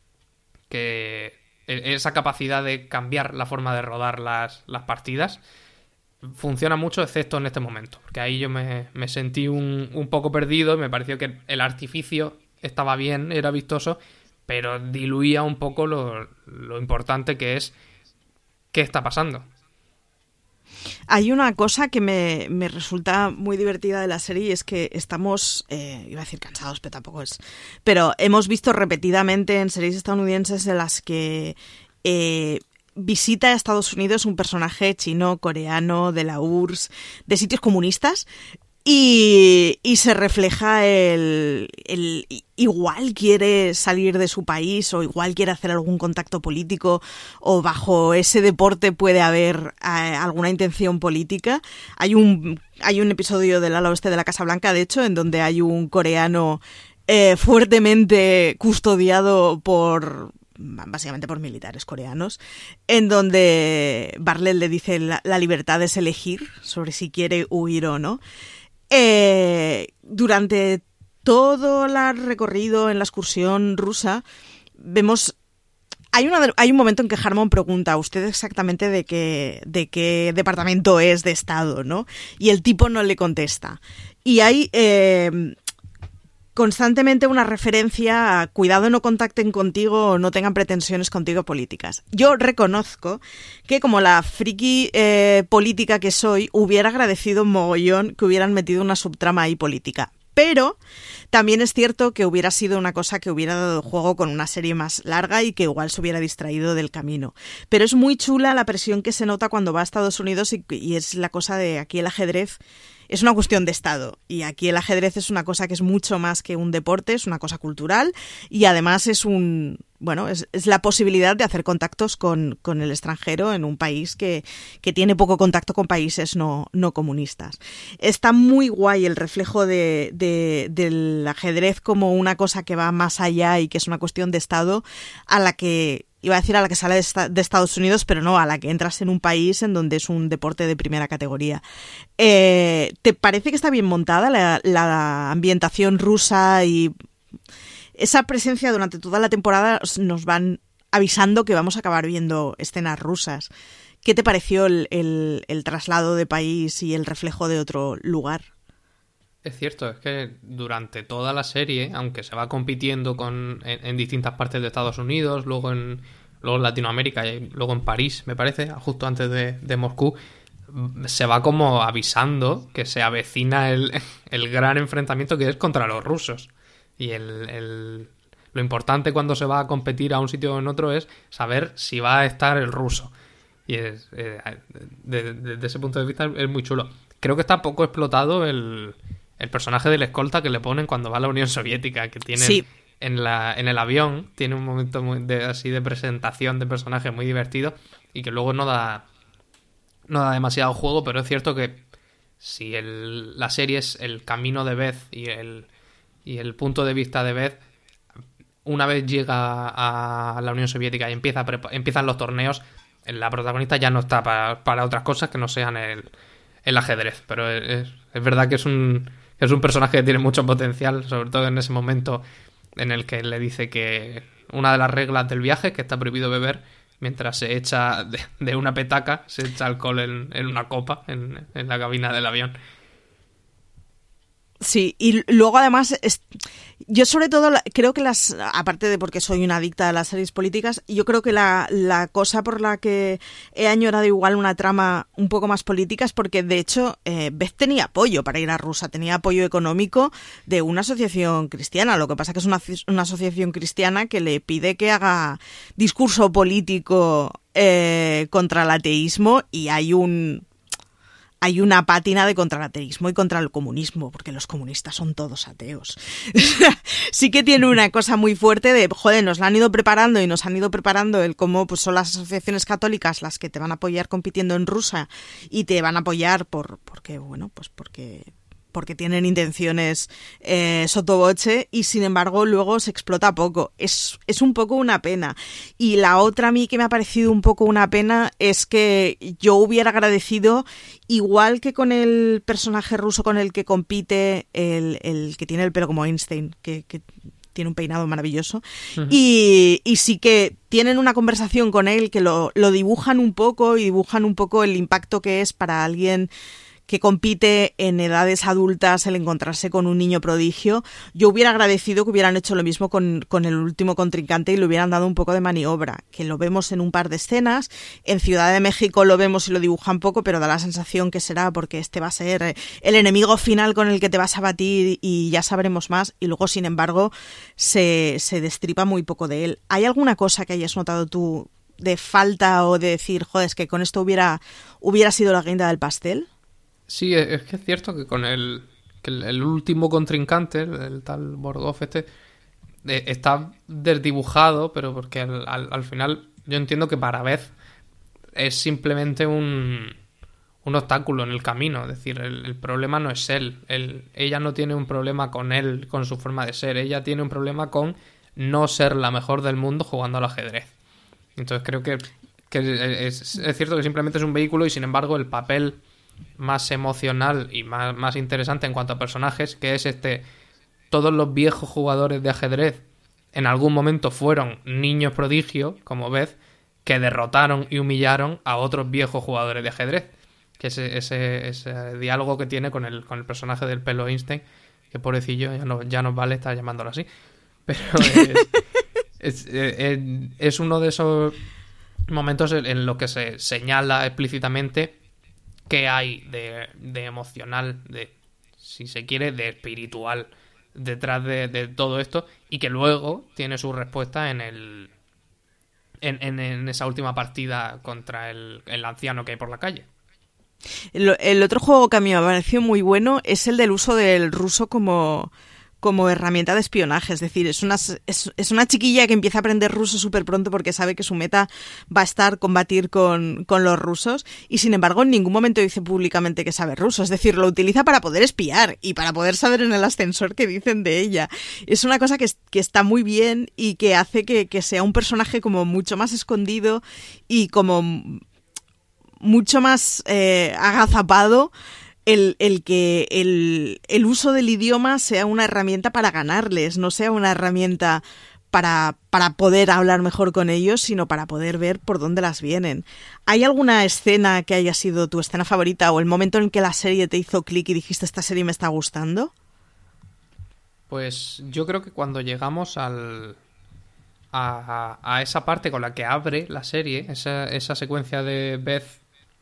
que esa capacidad de cambiar la forma de rodar las, las partidas funciona mucho, excepto en este momento, porque ahí yo me, me sentí un, un poco perdido y me pareció que el artificio estaba bien, era vistoso, pero diluía un poco lo, lo importante que es qué está pasando. Hay una cosa que me, me resulta muy divertida de la serie y es que estamos, eh, iba a decir cansados, pero tampoco es, pero hemos visto repetidamente en series estadounidenses en las que eh, visita a Estados Unidos un personaje chino, coreano, de la U R S S, de sitios comunistas, y, y se refleja el, el igual quiere salir de su país o igual quiere hacer algún contacto político o bajo ese deporte puede haber eh, alguna intención política. Hay un hay un episodio del ala oeste de la Casa Blanca, de hecho, en donde hay un coreano eh, fuertemente custodiado por básicamente por militares coreanos, en donde Bartlett le dice la, la libertad es elegir sobre si quiere huir o no. Eh, durante todo el recorrido en la excursión rusa vemos... Hay, una, hay un momento en que Harmon pregunta, ¿usted exactamente de qué, de qué departamento es de Estado, ¿no? Y el tipo no le contesta. Y hay eh, constantemente una referencia a cuidado, no contacten contigo o no tengan pretensiones contigo políticas. Yo reconozco que como la friki eh, política que soy, hubiera agradecido un mogollón que hubieran metido una subtrama ahí política. Pero también es cierto que hubiera sido una cosa que hubiera dado juego con una serie más larga y que igual se hubiera distraído del camino. Pero es muy chula la presión que se nota cuando va a Estados Unidos y, y es la cosa de aquí el ajedrez es una cuestión de Estado. Y aquí el ajedrez es una cosa que es mucho más que un deporte, es una cosa cultural y además es un... Bueno, es, es la posibilidad de hacer contactos con, con el extranjero en un país que, que tiene poco contacto con países no, no comunistas. Está muy guay el reflejo de, de, del ajedrez como una cosa que va más allá y que es una cuestión de Estado a la que, iba a decir a la que sale de, esta, de Estados Unidos, pero no, a la que entras en un país en donde es un deporte de primera categoría. Eh, ¿Te parece que está bien montada la, la ambientación rusa y... Esa presencia durante toda la temporada nos van avisando que vamos a acabar viendo escenas rusas? ¿Qué te pareció el, el, el traslado de país y el reflejo de otro lugar? Es cierto, es que durante toda la serie, aunque se va compitiendo con, en, en distintas partes de Estados Unidos, luego en, luego en Latinoamérica y luego en París, me parece, justo antes de, de Moscú, se va como avisando que se avecina el, el gran enfrentamiento que es contra los rusos. Y el, el, lo importante cuando se va a competir a un sitio o en otro es saber si va a estar el ruso. Y es, eh, desde de, de ese punto de vista es muy chulo. Creo que está poco explotado el, el personaje del escolta que le ponen cuando va a la Unión Soviética, que tiene sí. en, la, en el avión, tiene un momento muy de, así de presentación de personaje muy divertido y que luego no da, no da demasiado juego, pero es cierto que si el, la serie es el camino de Beth y el... Y el punto de vista de Beth, una vez llega a la Unión Soviética y empieza a prepa- empiezan los torneos, la protagonista ya no está para, para otras cosas que no sean el, el ajedrez. Pero es, es verdad que es un, es un personaje que tiene mucho potencial, sobre todo en ese momento en el que le dice que una de las reglas del viaje es que está prohibido beber mientras se echa de, de una petaca, se echa alcohol en, en una copa en, en la cabina del avión. Sí, y luego además, es, yo sobre todo creo que las, aparte de porque soy una adicta a las series políticas, yo creo que la, la cosa por la que he añorado igual una trama un poco más política es porque de hecho eh, Beth tenía apoyo para ir a Rusia, tenía apoyo económico de una asociación cristiana, lo que pasa que es una, una asociación cristiana que le pide que haga discurso político eh, contra el ateísmo y hay un... Hay una pátina de contra el ateísmo y contra el comunismo, porque los comunistas son todos ateos. Sí que tiene una cosa muy fuerte de, joder, nos la han ido preparando y nos han ido preparando el cómo pues, son las asociaciones católicas las que te van a apoyar compitiendo en Rusia y te van a apoyar por porque, bueno, pues porque... porque tienen intenciones eh, sotoboche y sin embargo luego se explota poco. Es, es un poco una pena. Y la otra a mí que me ha parecido un poco una pena es que yo hubiera agradecido, igual que con el personaje ruso con el que compite, el, el que tiene el pelo como Einstein, que, que tiene un peinado maravilloso, uh-huh. y, y sí que tienen una conversación con él que lo, lo dibujan un poco y dibujan un poco el impacto que es para alguien que compite en edades adultas el encontrarse con un niño prodigio. Yo hubiera agradecido que hubieran hecho lo mismo con, con el último contrincante y le hubieran dado un poco de maniobra, que lo vemos en un par de escenas. En Ciudad de México lo vemos y lo dibujan poco, pero da la sensación que será porque este va a ser el enemigo final con el que te vas a batir y ya sabremos más, y luego, sin embargo, se, se destripa muy poco de él. ¿Hay alguna cosa que hayas notado tú de falta o de decir, joder, es que con esto hubiera, hubiera sido la guinda del pastel? Sí, es que es cierto que con el, que el, el último contrincante, el, el tal Borgov este, eh, está desdibujado, pero porque al, al, al final yo entiendo que para Beth es simplemente un, un obstáculo en el camino. Es decir, el, el problema no es él. El, ella no tiene un problema con él, con su forma de ser. Ella tiene un problema con no ser la mejor del mundo jugando al ajedrez. Entonces creo que, que es, es cierto que simplemente es un vehículo y sin embargo el papel más emocional y más, más interesante en cuanto a personajes, que es este todos los viejos jugadores de ajedrez en algún momento fueron niños prodigio, como Beth, que derrotaron y humillaron a otros viejos jugadores de ajedrez. Que ese, ese, ese diálogo que tiene con el, con el personaje del pelo Einstein, que pobrecillo, ya, no, ya nos vale estar llamándolo así. Pero es, es, es, es uno de esos momentos en los que se señala explícitamente qué hay de, de emocional, de, si se quiere, de espiritual detrás de, de todo esto, y que luego tiene su respuesta en el en, en, en esa última partida contra el, el anciano que hay por la calle. El, el otro juego que a mí me ha parecido muy bueno es el del uso del ruso como, como herramienta de espionaje. Es decir, es una, es, es una chiquilla que empieza a aprender ruso súper pronto porque sabe que su meta va a estar combatir con, con los rusos, y sin embargo en ningún momento dice públicamente que sabe ruso. Es decir, lo utiliza para poder espiar y para poder saber en el ascensor qué dicen de ella. Es una cosa que, que está muy bien y que hace que, que sea un personaje como mucho más escondido y como mucho más eh, agazapado, el, el que el, el uso del idioma sea una herramienta para ganarles, no sea una herramienta para, para poder hablar mejor con ellos, sino para poder ver por dónde las vienen. ¿Hay alguna escena que haya sido tu escena favorita o el momento en que la serie te hizo clic y dijiste esta serie me está gustando? Pues yo creo que cuando llegamos al... A, a esa parte con la que abre la serie, esa, esa secuencia de Beth,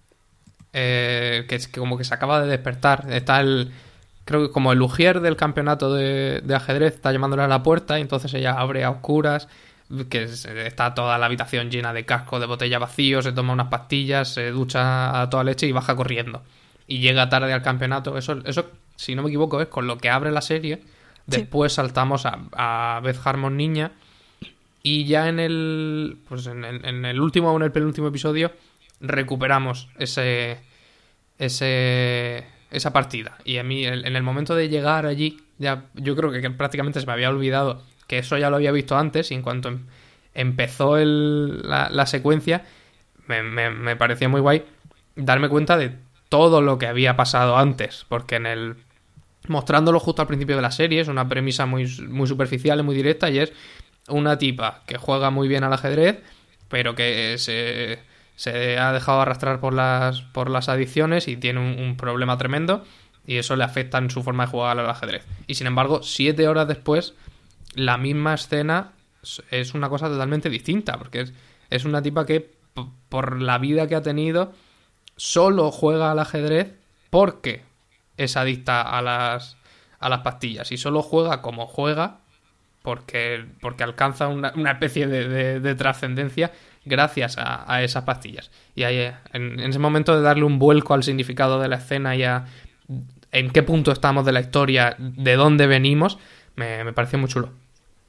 eh, que es que como que se acaba de despertar, está el, creo que como el ujier del campeonato de, de ajedrez está llamándole a la puerta, y entonces ella abre a oscuras, que es, está toda la habitación llena de cascos de botella vacíos, se toma unas pastillas, se ducha a toda leche y baja corriendo, y llega tarde al campeonato. Eso, eso si no me equivoco, es con lo que abre la serie. Después sí. Saltamos a, a Beth Harmon niña, y ya en el pues en el, en el último o en el penúltimo episodio recuperamos ese ese esa partida. Y a mí en el momento de llegar allí, ya yo creo que prácticamente se me había olvidado que eso ya lo había visto antes, y en cuanto em, empezó el, la, la secuencia me, me, me parecía muy guay darme cuenta de todo lo que había pasado antes, porque en el mostrándolo justo al principio de la serie es una premisa muy, muy superficial y muy directa, y es una tipa que juega muy bien al ajedrez, pero que se, se ha dejado arrastrar por las, por las adicciones y tiene un, un problema tremendo, y eso le afecta en su forma de jugar al ajedrez. Y sin embargo, siete horas después, la misma escena es una cosa totalmente distinta, porque es, es una tipa que, p- por la vida que ha tenido, solo juega al ajedrez porque es adicta a las, a las pastillas, y solo juega como juega porque, porque alcanza una, una especie de, de, de trascendencia gracias a, a esas pastillas. Y ahí, en, en ese momento de darle un vuelco al significado de la escena y a en qué punto estamos de la historia, de dónde venimos, me, me pareció muy chulo.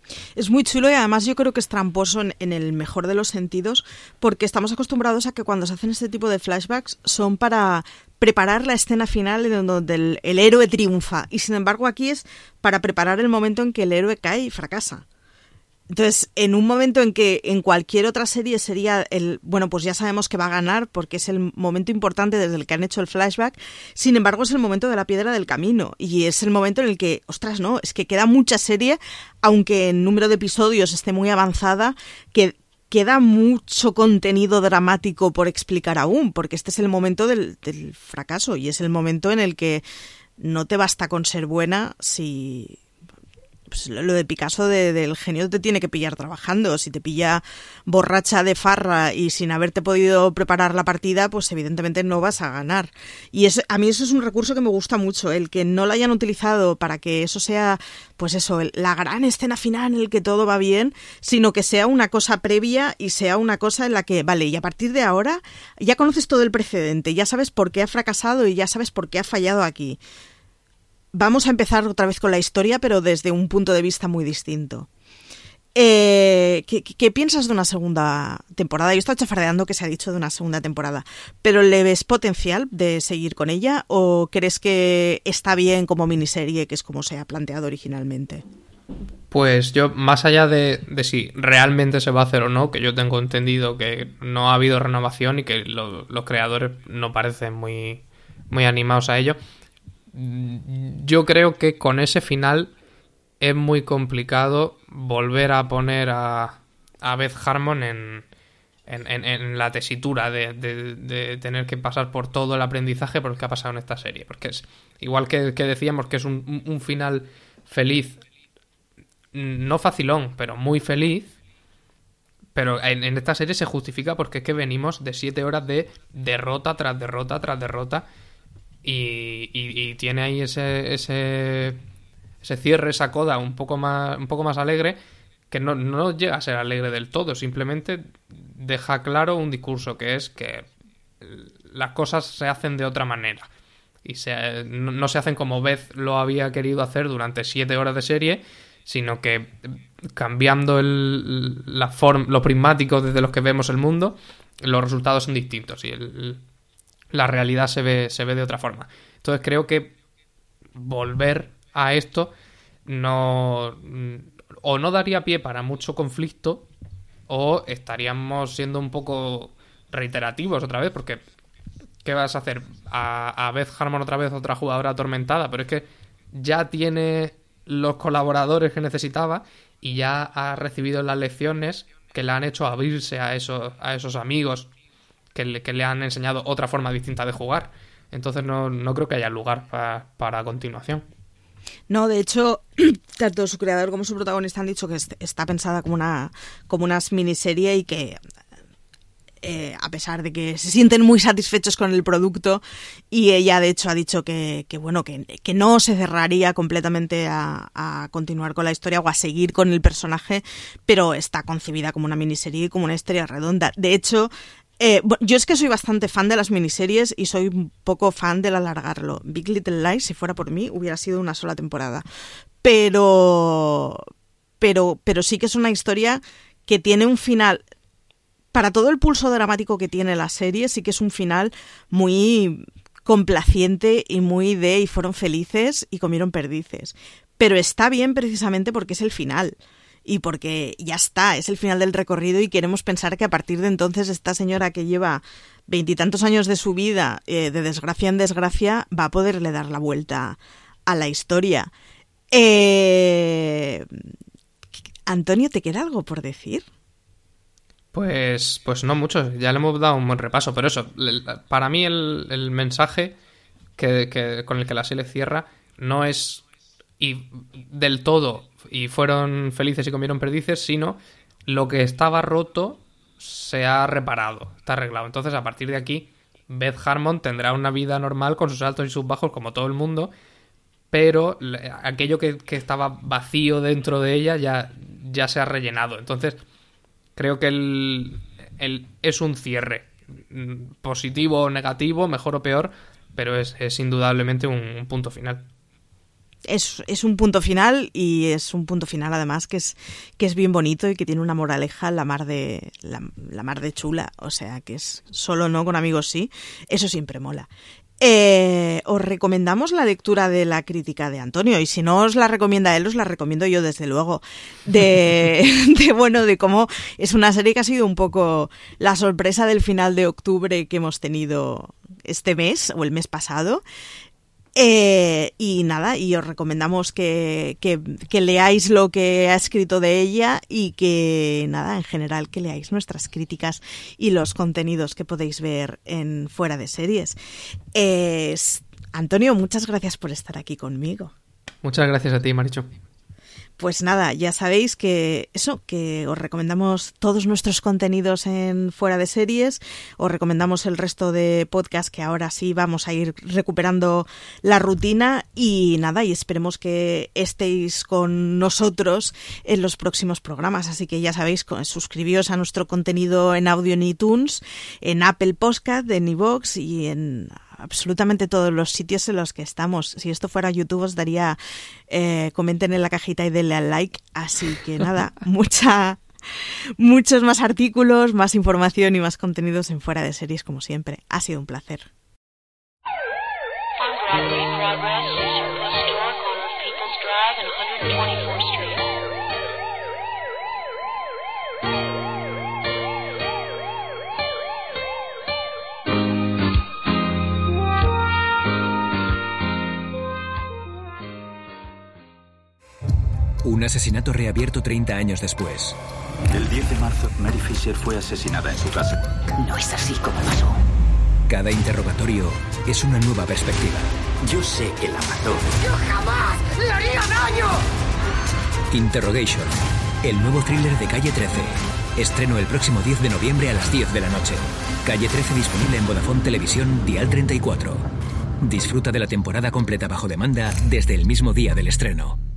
Es muy chulo, y además yo creo que es tramposo en, en el mejor de los sentidos, porque estamos acostumbrados a que cuando se hacen este tipo de flashbacks son para preparar la escena final en donde el, el héroe triunfa, y sin embargo aquí es para preparar el momento en que el héroe cae y fracasa. Entonces, en un momento en que en cualquier otra serie sería el, bueno, pues ya sabemos que va a ganar porque es el momento importante desde el que han hecho el flashback, sin embargo es el momento de la piedra del camino, y es el momento en el que, ostras, no, es que queda mucha serie, aunque el número de episodios esté muy avanzada, que queda mucho contenido dramático por explicar aún, porque este es el momento del, del fracaso, y es el momento en el que no te basta con ser buena si... Pues lo de Picasso de, del genio te tiene que pillar trabajando. Si te pilla borracha de farra y sin haberte podido preparar la partida, pues evidentemente no vas a ganar. Y es, a mí eso es un recurso que me gusta mucho, el que no lo hayan utilizado para que eso sea, pues eso, el, la gran escena final en el que todo va bien, sino que sea una cosa previa y sea una cosa en la que, vale, y a partir de ahora ya conoces todo el precedente, ya sabes por qué ha fracasado y ya sabes por qué ha fallado aquí. Vamos a empezar otra vez con la historia, pero desde un punto de vista muy distinto. Eh, ¿qué, ¿Qué piensas de una segunda temporada? Yo estoy chafardeando que se ha dicho de una segunda temporada, pero ¿le ves potencial de seguir con ella o crees que está bien como miniserie, que es como se ha planteado originalmente? Pues yo, más allá de, de si realmente se va a hacer o no, que yo tengo entendido que no ha habido renovación y que lo, los creadores no parecen muy, muy animados a ello, yo creo que con ese final es muy complicado volver a poner a, a Beth Harmon en, en, en, en la tesitura de, de, de tener que pasar por todo el aprendizaje por el que ha pasado en esta serie. Porque es igual que, que decíamos que es un, un final feliz, no facilón, pero muy feliz. Pero en, en esta serie se justifica porque es que venimos de siete horas de derrota tras derrota tras derrota. Y, y, y tiene ahí ese, ese ese cierre, esa coda un poco más, un poco más alegre, que no, no llega a ser alegre del todo, simplemente deja claro un discurso que es que las cosas se hacen de otra manera y se, no, no se hacen como Beth lo había querido hacer durante siete horas de serie, sino que cambiando el, la forma, los prismáticos desde los que vemos el mundo, los resultados son distintos y el, la realidad se ve, se ve de otra forma. Entonces creo que volver a esto no o no daría pie para mucho conflicto o estaríamos siendo un poco reiterativos otra vez, porque ¿qué vas a hacer? A, a Beth Harmon otra vez, otra jugadora atormentada, pero es que ya tiene los colaboradores que necesitaba y ya ha recibido las lecciones que le han hecho abrirse a esos, a esos amigos que le, que le han enseñado otra forma distinta de jugar. Entonces no, no creo que haya lugar para, para continuación. No, de hecho, tanto su creador como su protagonista han dicho que está pensada como una, como una miniserie y que eh, a pesar de que se sienten muy satisfechos con el producto, y ella de hecho ha dicho que, que bueno, que, que no se cerraría completamente a, a continuar con la historia o a seguir con el personaje, pero está concebida como una miniserie y como una historia redonda. De hecho, Eh, yo es que soy bastante fan de las miniseries y soy un poco fan del alargarlo. Big Little Lies, si fuera por mí, hubiera sido una sola temporada. Pero, pero, pero sí que es una historia que tiene un final, para todo el pulso dramático que tiene la serie, sí que es un final muy complaciente y muy de y fueron felices y comieron perdices. Pero está bien precisamente porque es el final. Y porque ya está, es el final del recorrido y queremos pensar que a partir de entonces esta señora que lleva veintitantos años de su vida, eh, de desgracia en desgracia, va a poderle dar la vuelta a la historia. Eh... Antonio, ¿te queda algo por decir? Pues, pues no mucho, ya le hemos dado un buen repaso, pero eso, para mí el, el mensaje que, que, con el que la serie cierra no es y del todo y fueron felices y comieron perdices, sino lo que estaba roto se ha reparado, está arreglado. Entonces a partir de aquí Beth Harmon tendrá una vida normal con sus altos y sus bajos como todo el mundo, pero aquello que, que estaba vacío dentro de ella ya, ya se ha rellenado. Entonces creo que el, el, es un cierre positivo o negativo, mejor o peor, pero es, es indudablemente un, un punto final. Es, es un punto final y es un punto final además que es, que es bien bonito y que tiene una moraleja la mar de la, la mar de chula, o sea que es solo no, con amigos sí, eso siempre mola. Eh, os recomendamos la lectura de la crítica de Antonio, y si no os la recomienda él, os la recomiendo yo desde luego, de, de bueno, de cómo es una serie que ha sido un poco la sorpresa del final de octubre que hemos tenido este mes o el mes pasado. Eh, y nada, y os recomendamos que, que, que leáis lo que ha escrito de ella y que nada, en general que leáis nuestras críticas y los contenidos que podéis ver en Fuera de Series. Eh, Antonio, muchas gracias por estar aquí conmigo. Muchas gracias a ti, Marichu. Pues nada, ya sabéis que eso, que os recomendamos todos nuestros contenidos en Fuera de Series, os recomendamos el resto de podcasts que ahora sí vamos a ir recuperando la rutina y nada, y esperemos que estéis con nosotros en los próximos programas, así que ya sabéis, suscribíos a nuestro contenido en audio en iTunes, en Apple Podcast, en iVoox y en absolutamente todos los sitios en los que estamos. Si esto fuera YouTube os daría, eh, comenten en la cajita y denle al like. Así que nada, mucha, muchos más artículos, más información y más contenidos en Fuera de Series como siempre. Ha sido un placer. Un asesinato reabierto treinta años después. El diez de marzo, Mary Fisher fue asesinada en su casa. No es así como pasó. Cada interrogatorio es una nueva perspectiva. Yo sé que la mató. ¡Yo jamás le haría daño! Interrogation, el nuevo thriller de Calle trece. Estreno el próximo diez de noviembre a las diez de la noche. Calle trece disponible en Vodafone Televisión Dial treinta y cuatro. Disfruta de la temporada completa bajo demanda desde el mismo día del estreno.